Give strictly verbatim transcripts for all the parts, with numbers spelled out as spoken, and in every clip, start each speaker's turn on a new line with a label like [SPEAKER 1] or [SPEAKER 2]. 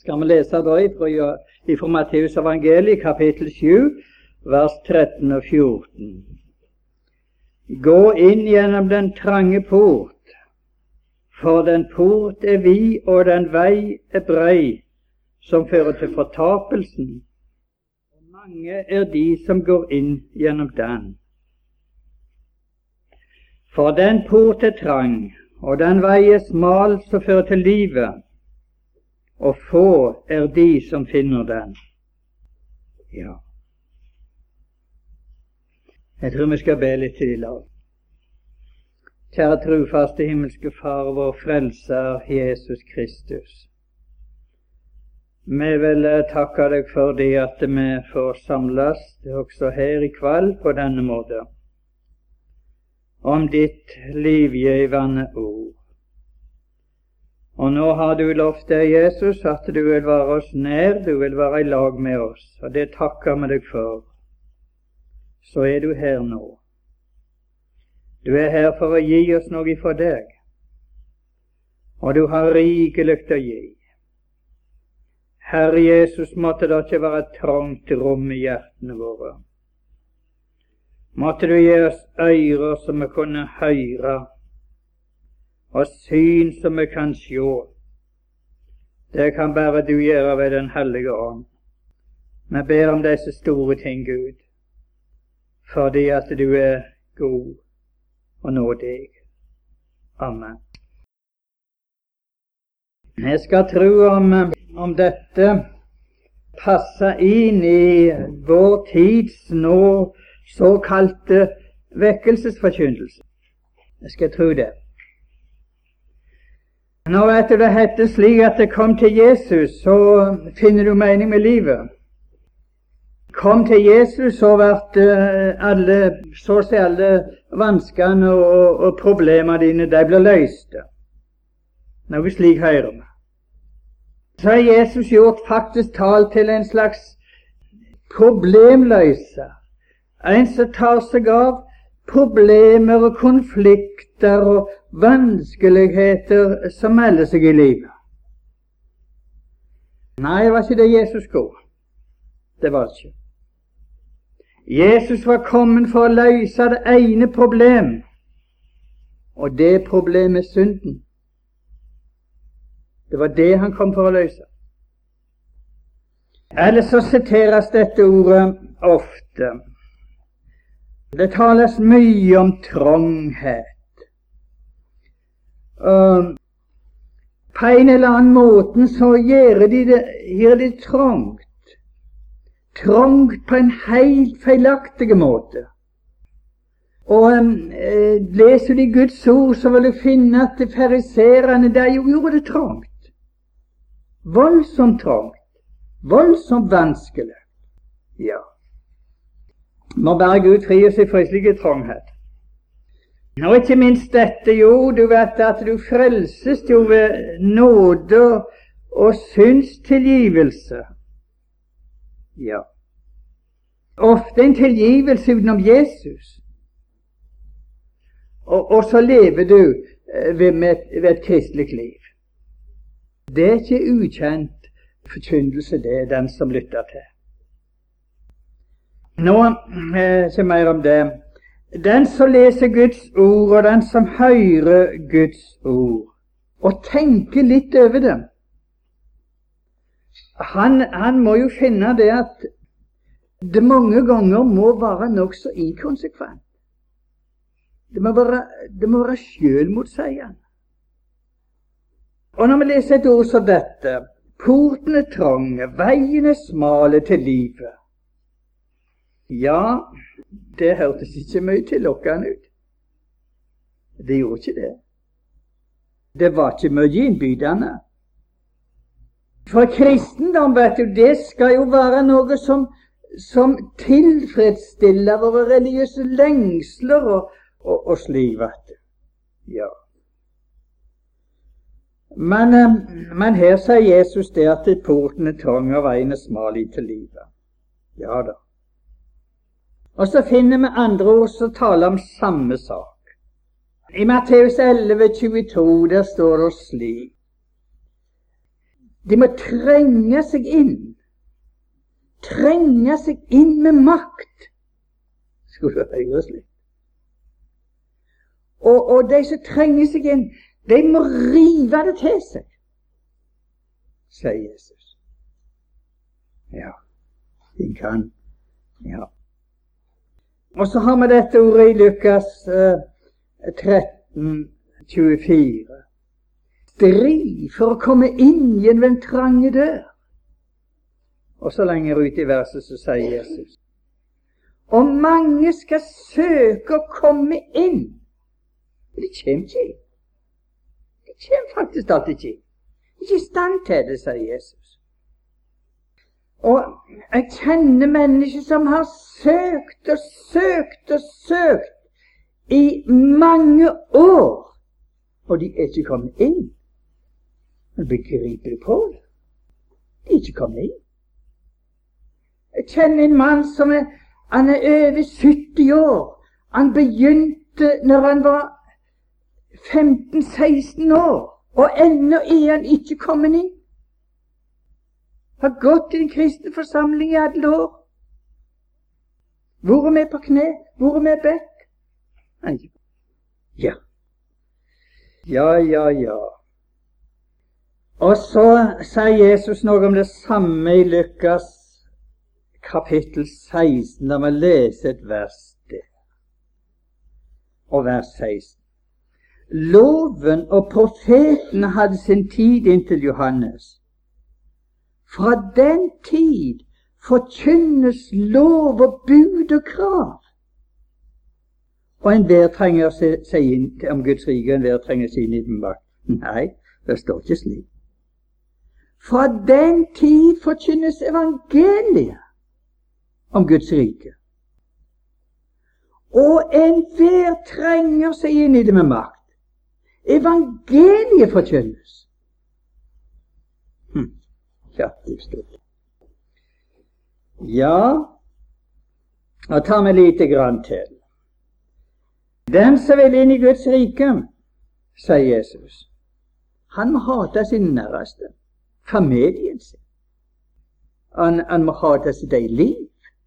[SPEAKER 1] Skal vi lese da ifra, ifra Matteus evangeliet, kapittel sju, vers tretten og fjorten. Gå inn gjennom den trange port, for den port er vid og den vei er brei, som fører til fortapelsen. Og mange er de som går inn gjennom den. For den port er trang, og den vei er smal som fører til livet, og få er de som finner den. Ja. Jeg tror vi skal be litt til i lag. Kjære trofaste himmelske Far, vår frelser Jesus Kristus. Vi vil takke deg for det at vi får samles også her i kveld på denne måten, om ditt livgivende ord. Og nå har du lovt deg, Jesus, at du vil være oss nær, du vil være i lag med oss, og det takker vi deg for. Så er du her nå. Du er her for å gi oss noe ifra deg, og du har rikelig å gi. Herre Jesus, måtte det ikke være et trangt rom i hjertene våre. Måtte du gi oss ører som vi kunne høre, og syn som vi kan sjå. Det kan bare du gjøre ved den hellige ånd. Vi ber om disse store ting, Gud, fordi at du er god og nådig. Amen. Jeg skal tro om, om dette passer inn i vår tids nå såkalte vekkelsesforkynnelse. Jeg skal tro det. Nå vet du det heter slik at det kom til Jesus, så finner du mening med livet. Kom til Jesus, så ble alle, så å si alle vanskene og, og problemene dine, de ble løste. Noe slik hører vi. Så har Jesus gjort faktisk talt til en slags problemløser. En som tar seg av problemer og konflikter og vanskeligheter som melder seg i livet. Nei, det var ikke det Jesus gjorde. Det var det ikke. Jesus var kommet for å løse det ene problem, og det problemet er synden. Det var det han kom for å løse. Ellers så siteres dette ordet ofte. Det tales mye om tranghet. Uh, på en eller annen måte så gjør de det, gjør de trangt. Trangt på en helt feilaktig måte. Og um, eh, leser de Guds ord, så vil du finne at de fariserene der jo gjorde det trangt. Voldsomt trangt. Voldsomt vanskelig. Ja. Må bare Gud fri oss fra slike tranghet. Nå ikke minst dette, jo, du vet at du frelses jo ved nåde og syndstilgivelse. Ja. Ofte en tilgivelse utenom Jesus. Og, og så lever du ved, med, ved et kristelig liv. Det er ikke ukjent forkynnelse, det er den som lytter til. Nå, eh, ikke mer om det. Den som leser Guds ord, og den som hører Guds ord, og tenker litt over det, han, han må jo finne det at det mange ganger må være nok så inkonsekvent. Det må være, det må være selvmotsigende. Og når vi leser et ord som dette, porten er trange, veien er smale til livet, ja, det hørtes ikke mye tillokkende ut. Det gjorde ikke det. Det var ikke mye innbydende. For kristendom, vet du, det skal jo være noe som, som tilfredsstiller våre religiøse lengsler og, og, og slik, vet du. Ja. Men, men her sier Jesus det at porten er trang og veien er smal inn til livet. Ja da. Og så finner vi andre ord som taler om samme sak. I Matteus elleve tjueto, der står det slik: De må trenge seg inn. Trenge seg inn med makt. Skulle du høre slikt? Og, og de som trenger seg inn, de må rive det til seg, sier Jesus. Ja, de kan. Ja. Og så har vi dette ordet i Lukas eh, tretten tjuefire. Strid for å komme inn gjennom den trange dør. Og så lenger ut i verset så sier Jesus, og mange skal søke å komme inn. Men de kommer ikke inn. De kommer faktisk alltid ikke inn. Ikke i stand til det, sier Jesus. Og jeg kjenner mennesker som har søkt og søkt og søkt i mange år, og de er ikke kommet inn. Men begriper du på det? De er ikke kommet inn. Jeg kjenner en mann som er, han er over sytti år. Han begynte når han var femten seksten år, og ennå er han ikke kommet inn. Har gått i den kristne forsamling i alle år. Hvor er vi på kne? Hvor er vi bedt? Ja. Ja, ja, ja. Og så sier Jesus noe om det samme i Lukas kapittel seksten. La meg lese et vers der. Og vers seksten. Loven og profetene hadde sin tid inntil Johannes. Fra den tid forkynnes lov og bud og krav. Og enhver trenger seg inn om Guds rike, enhver trenger seg inn i den makt. Nei, det står ikke slik. Fra den tid forkynnes evangeliet om Guds rike. Og enhver trenger seg inn i det med makt. Evangeliet forkynnes. Hm. Ja, det står. Ja, og ta meg lite grann til. Den som vil inn i Guds rike, sier Jesus, han må hate sin næreste, familien sin. Han, han må hate sitt eget liv.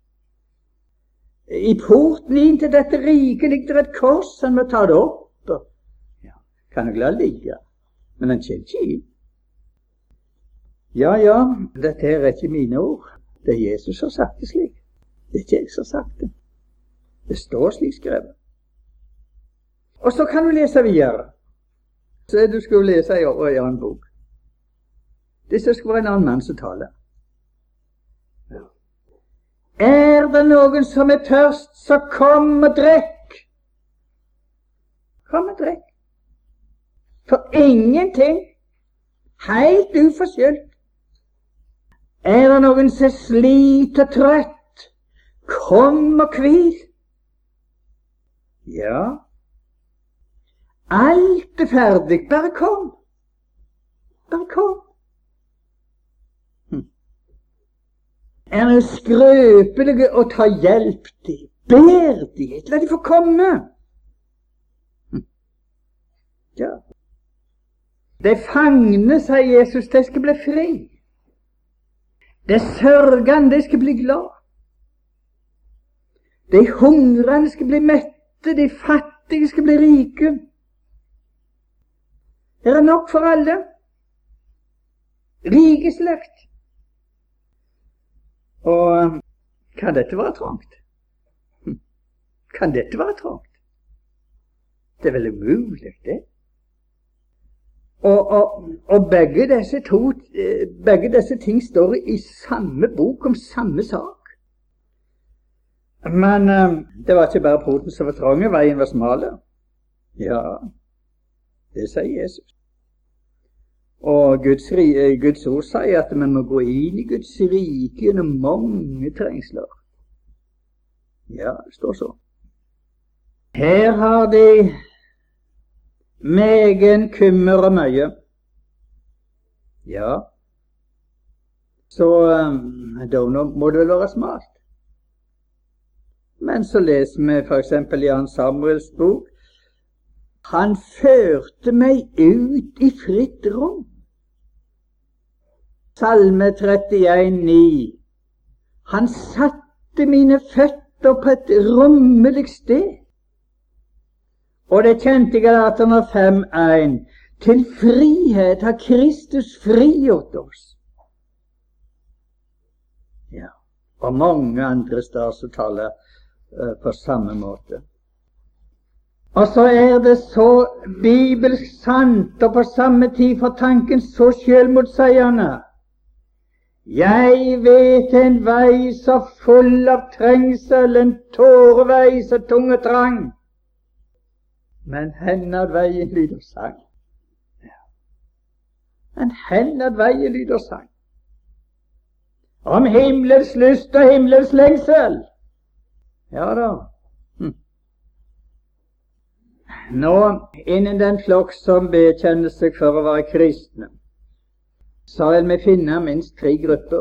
[SPEAKER 1] I porten inn til dette riket ligger det et kors, han må ta det opp. Og, ja, kan jeg la ligge, men han kjenner ikke inn. Ja, ja, dette her er ikke mine ord. Det er Jesus som har sagt det slik. Det er ikke jeg som har sagt det. Det står slik skrevet. Og så kan du lese videre. Så du skulle lese i en annen bok. Disse skulle være en annen mann som taler. Ja. Er det noen som er tørst, så kom og drikk. Kom og drikk. For ingenting. Helt uforskyldt. Er det noen som sliter og trøtt? Kom og hvil. Ja. Alt er ferdig, bare kom. Bare kom. Hm. Er det skrøpelige å ta hjelp til? Ber de, la de få komme. Hm. Ja. De fangne, sier Jesus, de skal bli fri. De sørgende, de skal bli glad. De hungrende skal bli mette, de fattige skal bli rike. Det er nok for alle. Rikeslekt. Og kan dette være trangt? Kan dette være trangt? Det er vel umulig, det. Og, og, og begge disse to, begge disse ting står i samme bok om samme sak. Men um, det var ikke bare porten som var trang, veien var smale. Ja, det sier Jesus. Og Guds, Guds ord sier at man må gå inn i Guds rike gjennom mange trengsler. Ja, det står så. Her har de megen kummer og møye. Ja, så um, da må det vel være smalt. Men så leser vi for eksempel i Jan Samuels bok, han førte meg ut i fritt rom. Salme trettien ni. Han satte mine føtter på et rommelig sted. Og det kjente Galaterne fem en. Til frihet har Kristus frigjort oss. Ja, og mange andre steder som taler uh, på samme måte. Og så er det så bibelsk sant, og på samme tid for tanken så selvmotsigende. Jeg vet en vei så full av trengsel, en tårevei så tung og trang. Men hennad veien lyder sang. Ja. Men hennad veien lyder sang. Om himmelens lyst og himmelens lengsel. Ja da. Hm. Nå, innen den flokk som bekjenner seg for å være kristne, så vil vi finne minst tre grupper.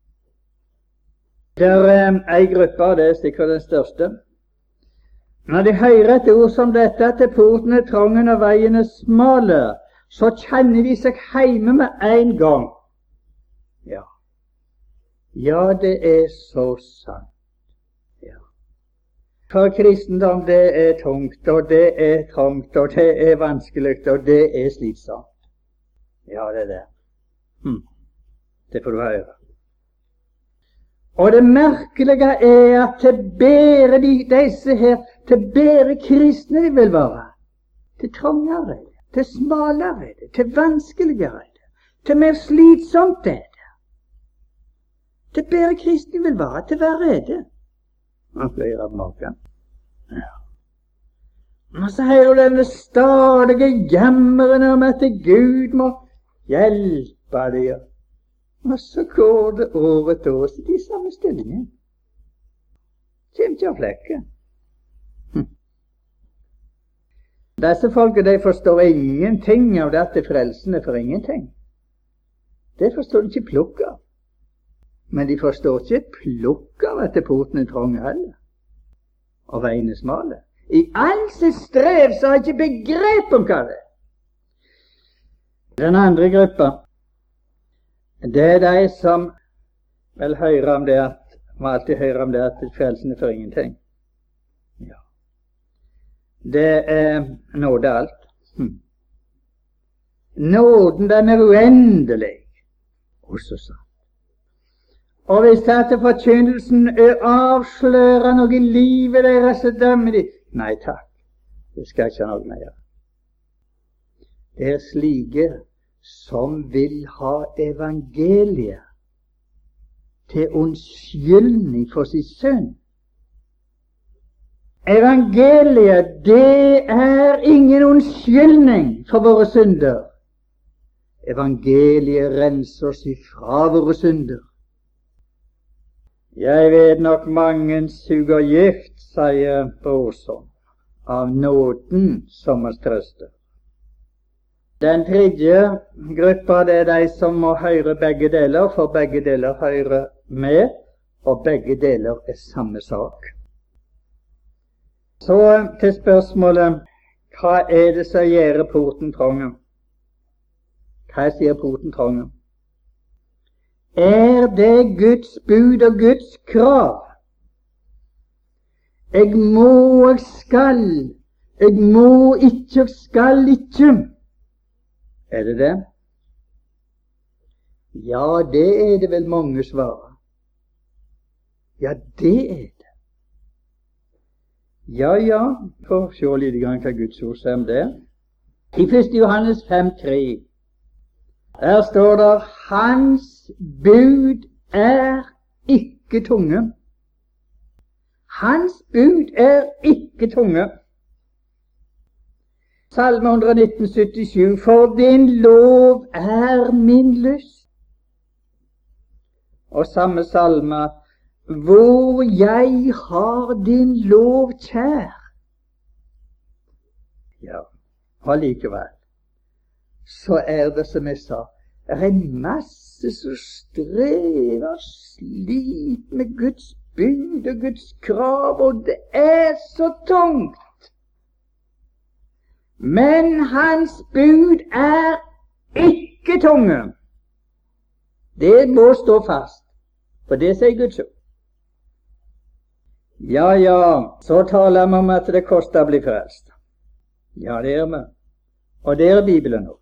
[SPEAKER 1] Der er ei gruppe, det er sikkert den største. Når de hører et ord som dette, at porten er trangen og veien er smale, så kjenner de seg hjemme med en gang. Ja. Ja, det er så sant. Ja. For kristendom, det er tungt, og det er trangt, og det er vanskelig, og det er slitsomt. Ja, det er det. Hm. Det får du høre. Og det merkelige er at til bedre de, disse her, til bedre kristne de vil være, til trangere er det, til smalere er det, til vanskeligere er det, til mer slitsomt er det. Til bedre kristne vil være, til verre er det. Man flere av maken. Ja. Og så hører du denne stadige jammeren om at Gud må hjelpe deg. Og så går det år etter år til de samme stillingen. Kjem ikke av flekken. Hm. Disse folket, de forstår ingenting av dette frelsene for ingenting. Det forstår de ikke plukk av. Men de forstår ikke et plukk av at porten er trang heller. Og veien er smale. I all sitt strev så har jeg ikke begrep om hva det er. Den andre gruppa, det er de som vel hører om det at, må alltid høre om det at frelsen er for ingenting. Ja. Det er nåde alt. Hm. Nåden, den er uendelig. Og så sant. Og hvis dette forkynnelsen er avsløret noe i livet deres, så dømmer de. Nei takk, det skal ikke ha noe med. Det er slike som vil ha evangeliet til unnskyldning for sin synd. Evangeliet, det er ingen unnskyldning for våre synder. Evangeliet renser oss ifra våre synder. Jeg vet nok mange suger gift, sier Brorson, av nåden som oss trøster. Den tredje gruppa, det er de som må høre begge deler, for begge deler hører med, og begge deler er samme sak. Så til spørsmålet, hva er det som gjør porten trang? Hva sier porten trang? Er det Guds bud og Guds krav? Jeg må og skal, jeg må ikke og skal ikke. Er det det? Ja, det er det vel mange svarer. Ja, det er det. Ja, ja, for se litt grann hva Guds ord sier om det. I første Johannes fem tre, der står det, hans bud er ikke tunge. Hans bud er ikke tunge. Salme one nineteen syttisju, for din lov er min lyst. Og samme salme, hvor jeg har din lov kjær. Ja, og likevel, så er det som jeg sa, er en masse som strever, slit med Guds bud og Guds krav, og det er så tungt. Men hans bud er ikke tunge. Det må stå fast, for det sier Guds ord. Ja, ja, så taler vi om at det koster å bli frelst. Ja, det er vi. Og det er Bibelen også.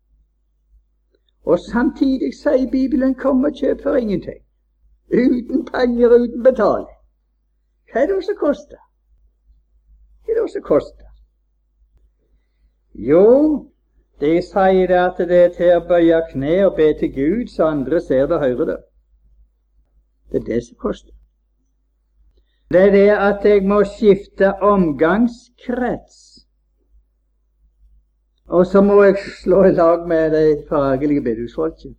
[SPEAKER 1] Og samtidig sier Bibelen, kom og kjøp for ingenting. Uten penger, uten betaling. Hva er det som koster? Hva er det som koster? Jo, de sier det at det er til å bøye kne og be til Gud, så andre ser det og hører det. Det er det som koster. Det er det at jeg må skifte omgangskrets. Og så må jeg slå i lag med de fargelige bedehusfolket.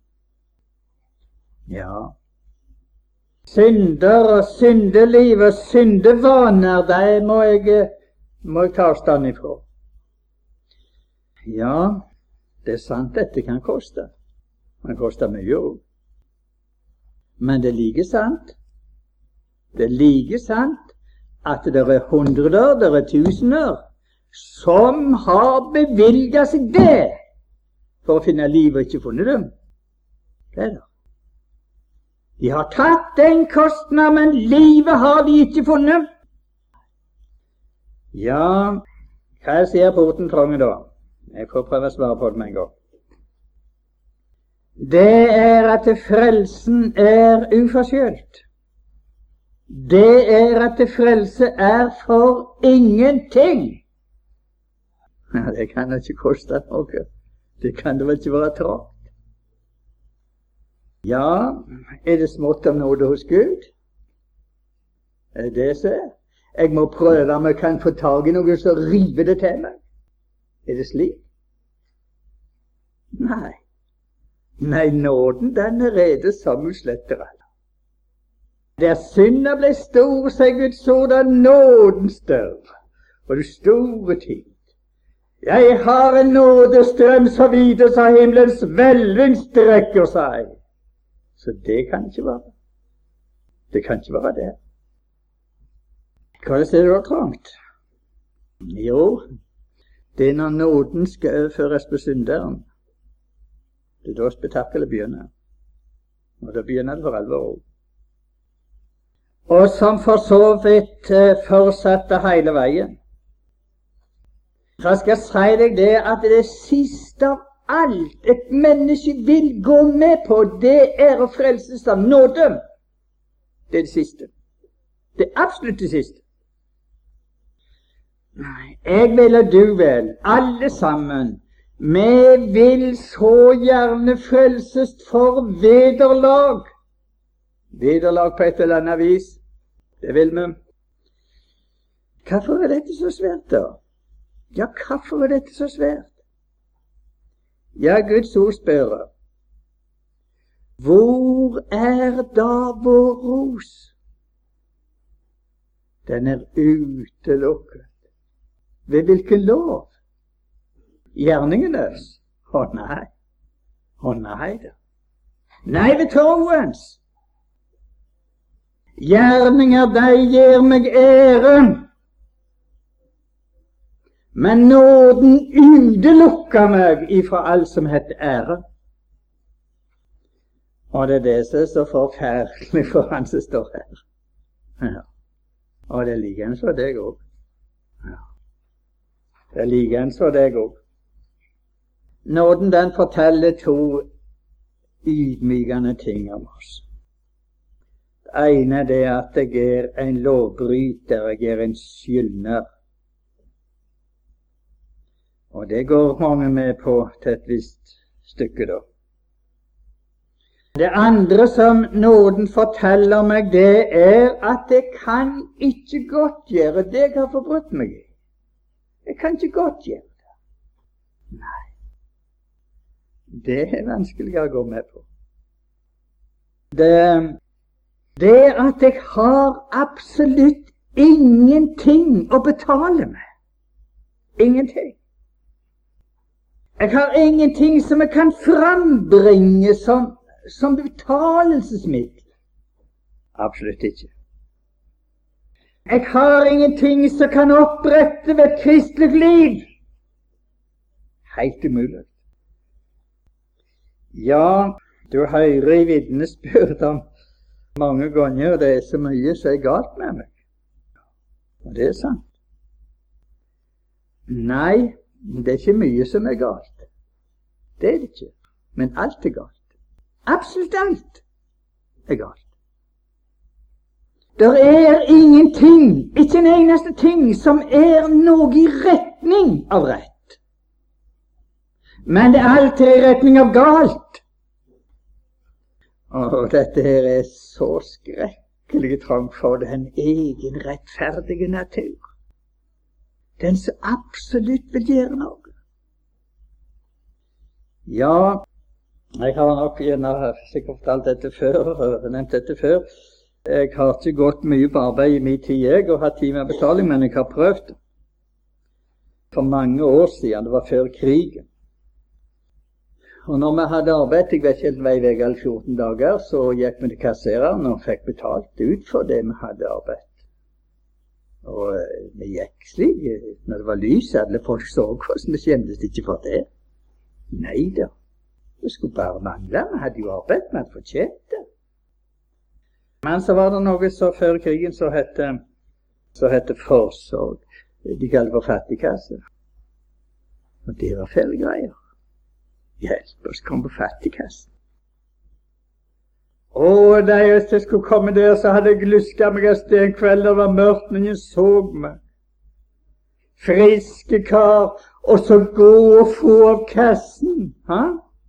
[SPEAKER 1] Ja. Synder og syndeliv og syndevaner, det må jeg, må jeg ta avstand ifra. Ja, det er sant, dette kan koste. Det koster mye også. Men det er like sant. Det er like sant at det er hundreder, det er tusener, som har bevilget seg det for å finne liv og ikke funnet dem. Det er det. De har tatt den kostnad, men livet har de ikke funnet. Ja, hva sier porten trange da? Jeg får prøve å svare på det med en gang. Det er at frelsen er uforskyldt. Det er at frelse er for ingenting. Ja, det kan ikke koste noe. Det kan det vel ikke være trått. Ja, er det smått om nåde hos Gud? Er det det som er? Jeg må prøve om jeg kan få tag i noe så rive det til meg. Er det slik? Nei. Nei, nåden den er rede som usletter alle. Der synda ble stor, sier Guds ord, er nåden større. Og det store tid. Jeg har en nådestrøm så vide, så himmelens hvelving strekker seg. Så det kan ikke være. Det kan ikke være det. Hva er det da trangt? Jo, det er når nåden skal overføres på synderen. Det er da spetakkelet begynner. Og da begynner det for alvor. Og som for så vidt fortsatte hele veien. Så skal jeg si deg det at det siste av alt et menneske vil gå med på, det er å frelses av nåde. Det er det siste. Det er absolutt det siste. Nei, jeg vil og du vel, alle sammen, vi vil så gjerne frelses for vederlag. Vederlag på et eller annet vis. Det vil vi. Hvorfor er dette så svært da? Ja, hvorfor er dette så svært? Ja, Guds ord spør, hvor er da vår ros? Den er utelukket. Ved hvilken lov? Gjerningenes? Å nei. Å nei da. Nei, ved troens. Gjerninger, de gir meg æren. Men nåden utelukker meg ifra alt som heter ære. Og det er det som er så forferdelig for han som står her. Ja. Og det er likens for deg også. Ja. Det er likens for deg også. Nåden den forteller to ydmykende ting om oss. Det ene er det at jeg er en lovbryter, jeg er en skyldner. Og det går mange med på til et visst stykke da. Det andre som nåden forteller meg, det er at jeg kan ikke godt gjøre det jeg har forbrutt meg i. Jeg kan ikke godt gjøre det. Nei. Det er vanskeligere å gå med på. Det, det er at jeg har absolutt ingenting å betale med. Ingenting. Jeg har ingenting som jeg kan frambringe som, som betalelsesmiddel. Absolutt ikke. Jeg har ingenting som kan opprette ved et kristelig liv. Helt umulig. Ja, Du hører i vitnesbyrd om mange ganger det er så mye som er galt med meg. Og det er sant. Nei, det er ikke mye som er galt. Det er det ikke. Men alt er galt. Absolutt alt er galt. Der er ingenting, ikke en eneste ting, som er noe i retning av rett. Men det er alltid i retning av galt. Og dette her er så skrekkelig trang for den egen rettferdige natur. Den som absolutt vil gjøre noe. Ja, jeg har nok gjerne sikkert fortalt dette før, nevnt dette før. Jeg har ikke gått mye på arbeid i min tid, jeg, og hatt timebetaling, men jeg har prøvd for mange år siden. Det var før krigen. Og når vi hadde arbeidet, jeg vet ikke helt vei vei alle fjorten dager, så gikk vi til kassereren og fikk betalt ut for det vi hadde arbeidet. Og vi gikk slik, når det var lys, alle folk så oss, vi kjentes ikke for det. Nei da, det skulle bare mangle, vi hadde jo arbeidet, vi hadde fortjent det. Men så var det noe så før krigen så hette, så hette forsorg. De kalte for fattigkasse. Og det var fæle greier. Hjelp oss kom på fattigkassen. Og da jeg skulle komme der, så hadde jeg lusket meg et sted en kveld, det var mørkt, men jeg så meg. Friske kar, og så gå og få av kassen. Ha?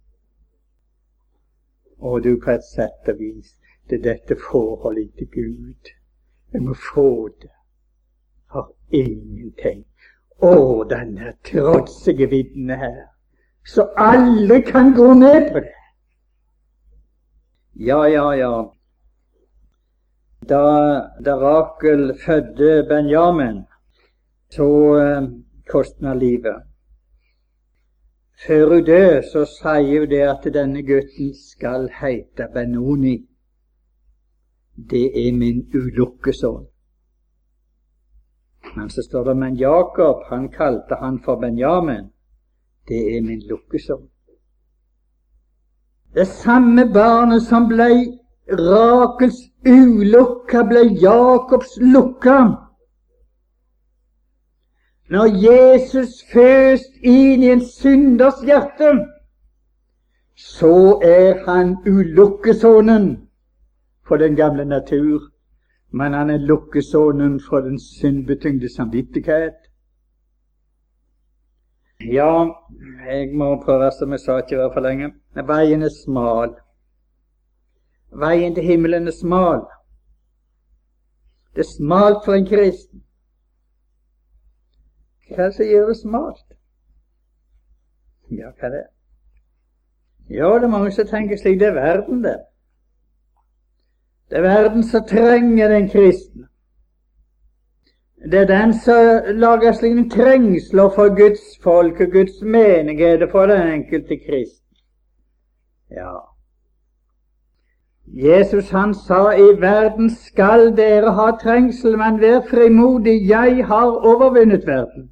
[SPEAKER 1] Og du på et sett og vis. Det er dette forholdet til Gud. Jeg må få det for ingenting. Å, denne trotsige vidne her, så alle kan gå ned på det. Ja, ja, ja. Da, da Rakel fødte Benjamin, så eh, kostet han livet. Før hun døde, så sier hun det at denne gutten skal hete Benoni. Det er min ulukkeson. Men så står det, men Jakob, han kalte han for Benjamin. Det er min lukkeson. Det samme barnet som ble Rakels ulukka, ble Jakobs lukka. Når Jesus først inn i en synders hjerte, så er han ulukkesonen for den gamle natur, men han er lukkesonen for den syndbetyngde samvittighet. Ja, jeg må prøve, som jeg sa, ikke være for lenge. Veien er smal. Veien til himmelen er smal. Det er smalt for en kristen. Hva er det som gjør det smalt? Ja, hva er det? Ja, det er mange som tenker slik, det er verden det. Det er verden som trenger den kristne. Det er den som lager slike trengsler for Guds folk og Guds menighet for den enkelte kristne. Ja. Jesus han sa, i verden skal dere ha trengsel, men vær frimodig, jeg har overvunnet verden.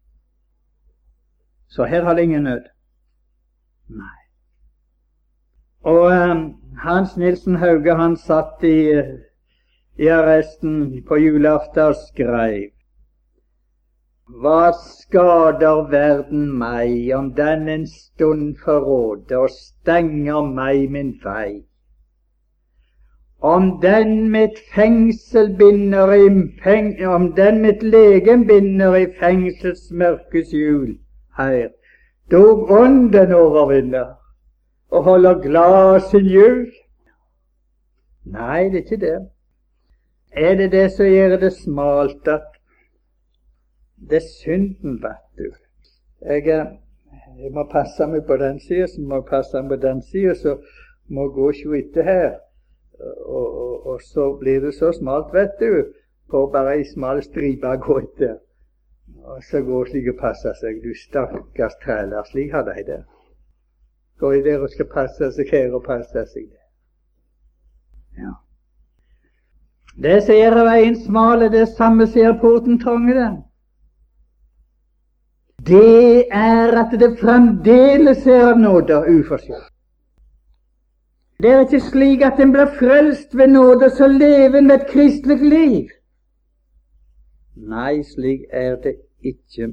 [SPEAKER 1] Så her har det ingen nød. Nei. Og um, Hans Nilsen Hauge, han satt i, i arresten på julaften og skrev: Hva skader verden meg, om den en stund forråder og stenger meg min vei? Om den mitt fengsel binder i feng, om den mitt legem binder i fengsels mørkes hjul, her, dog ånden overvinner og holder glad sin jul. Nei, det er ikke det. Er det det som gjør det smalt, at det er synden, vet du. Jeg, jeg må passe meg på den siden, så må jeg passe meg på den siden, så må jeg gå sju etter her. Og, og, og så blir det så smalt, vet du, for bare en smal stripe å gå etter. Og så går slik og passer seg, du stakkars træler, slik har de det. Går i der og skal passe seg her og passe seg der. Ja. Det som gjør veien smal, er det samme som gjør porten trang, det. Det er at det fremdeles er av nåde uforskyldt. Det er ikke slik at en blir frelst ved nåde, så lever en et kristelig liv. Nei, slik er det ikke.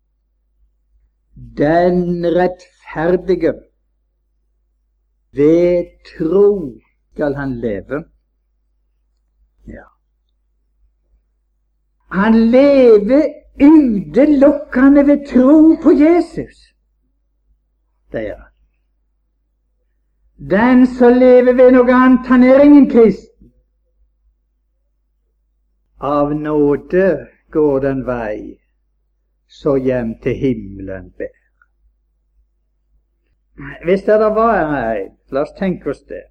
[SPEAKER 1] Den rettferdige, ved tro skal han leve. Ja. Han lever utelukkende ved tro på Jesus. Det er han. Den som lever ved noe annet, han er ingen kristen. Av nåde går den vei, så hjem til himmelen ber. Hvis det da var en, la oss tenke oss det.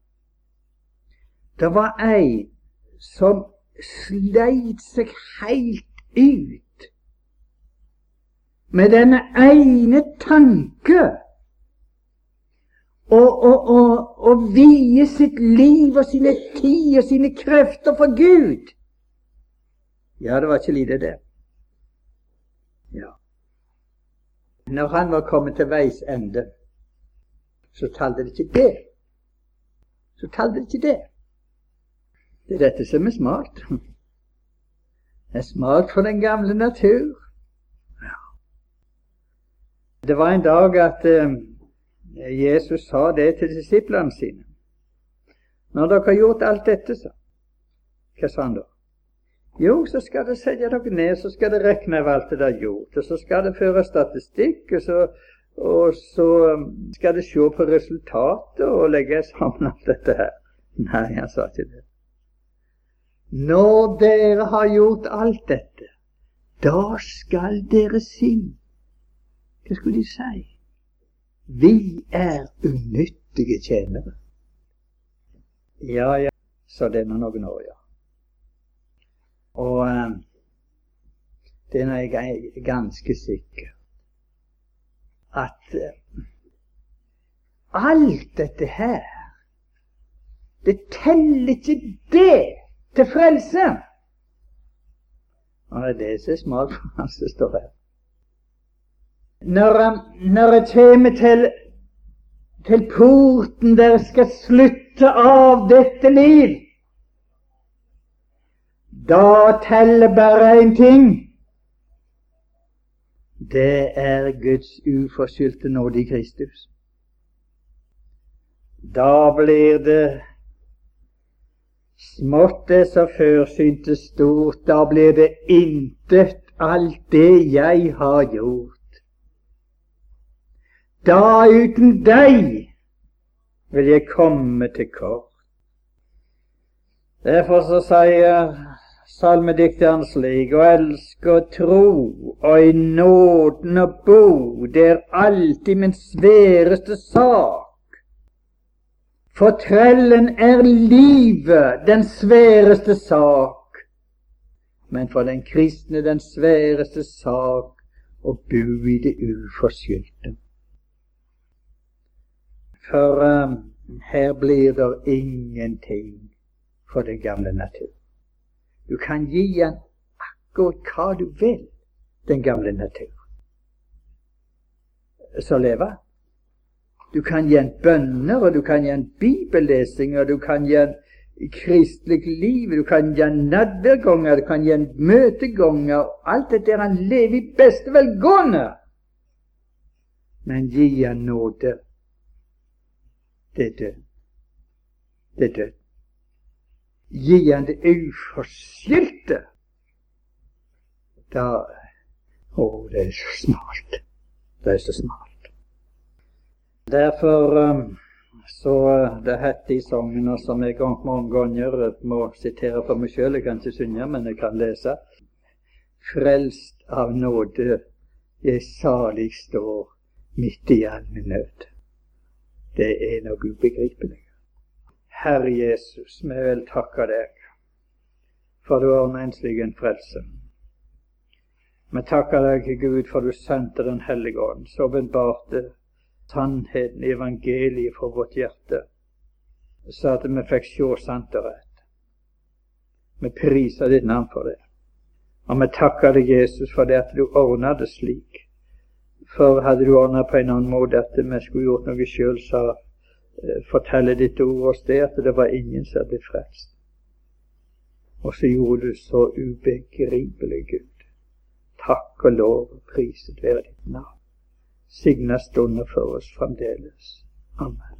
[SPEAKER 1] Det var en som sleit seg helt ut med denne ene tanke og, og, og, og vie sitt liv og sine tid og sine krefter for Gud. Ja, det var ikke lite det. Ja. Når han var kommet til veis ende, så talte det ikke det. Så talte det ikke det. Det er dette som er smart. Det er smart for den gamle natur. Ja. Det var en dag at uh, Jesus sa det til disiplene sine. Når dere har gjort alt dette, så hva sa han da? Jo, så skal det sette dere ned, så skal det rekne av alt det der gjort, og så skal det føre statistikk, og så, og så skal det se på resultatet og legge sammen alt dette her. Nei, han sa ikke det. Når dere har gjort alt dette, da skal dere si. Hva skulle de si? Vi er unyttige tjenere. Ja, ja, så det er noen år, ja. Og uh, det er jeg ganske sikker at uh, alt dette her, det teller ikke det til frelse. Og det er det som er smart for han som står her. Når, når jeg kommer til, til porten der jeg skal slutte av dette liv, da teller bare en ting. Det er Guds uforskyldte nåde i Kristus. Da blir det smått det som før syntes stort, da blir det intet alt det jeg har gjort. Da uten deg vil jeg komme til kort. Derfor så sier salmedikteren slik: og elske og tro, og i nåden og bo, det er alltid min sværeste sak. For trellen er livet den sværeste sak, men for den kristne den sværeste sak å bo i det uforskyldte. For um, her blir det ingenting for den gamle natur. Du kan gi den akkurat hva du vil, den gamle natur. Så leve. Du kan gi en bønner, og du kan gi en bibellesing, og du kan gi en kristelig liv, du kan gi en nadverganger, du kan gi en møteganger, alt det der han lever i beste velgående. Men gi han nåde. Det er død. Det er død. Gi han det uforskyldte. Da, å, det er så smalt. Det er så smalt. Derfor um, så det heter i sangen, som jeg mange ganger må sitere for meg selv, jeg kan ikke synge, men jeg kan lese: frelst av nåde, jeg salig står midt i all min nød. Det er noe ubegripelig. Herre Jesus, vi vil takke deg for du ordnet en slik en frelse. Vi takker deg, Gud, for du sendte den hellige ånd, så åpenbarte sannheten i evangeliet for vårt hjerte, så at vi fikk se sant og rett. Vi priser ditt navn for det. Og vi takker deg, Jesus, for det at du ordnet det slik. For hadde du ordnet på en annen måte at vi skulle gjort noe selv, så eh, forteller ditt ord oss det at det var ingen som ble frelst. Og så gjorde du så ubegripelig, Gud. Takk og lov og priset være ditt navn. Signa stunder for oss fremdeles. Amen.